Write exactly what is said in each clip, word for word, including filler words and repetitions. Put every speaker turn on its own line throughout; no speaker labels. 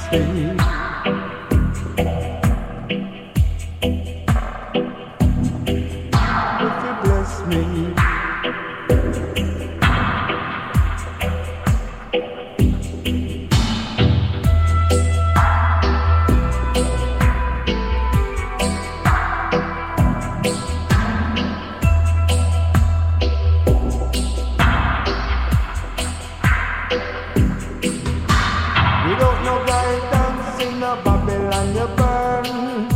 me. If you bless me. Without no guidance in a Babylon you burn.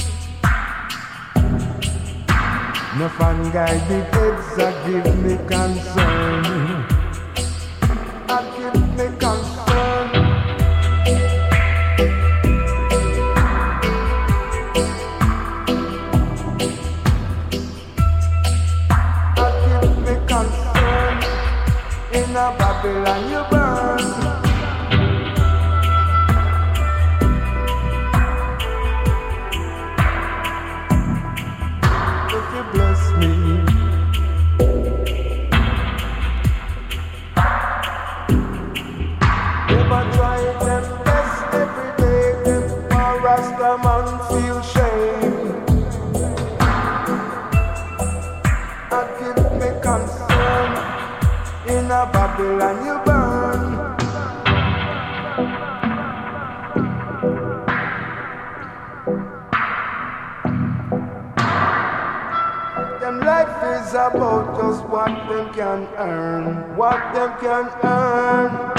No fan guided heads that give me concern. That give me concern. That give me concern. In a Babylon you burn. Bless me. Never try them best every day. Them for Rasta man feel shame. I give me concern. In a Babylon you burn. Them life is about just what them can earn, what them can earn.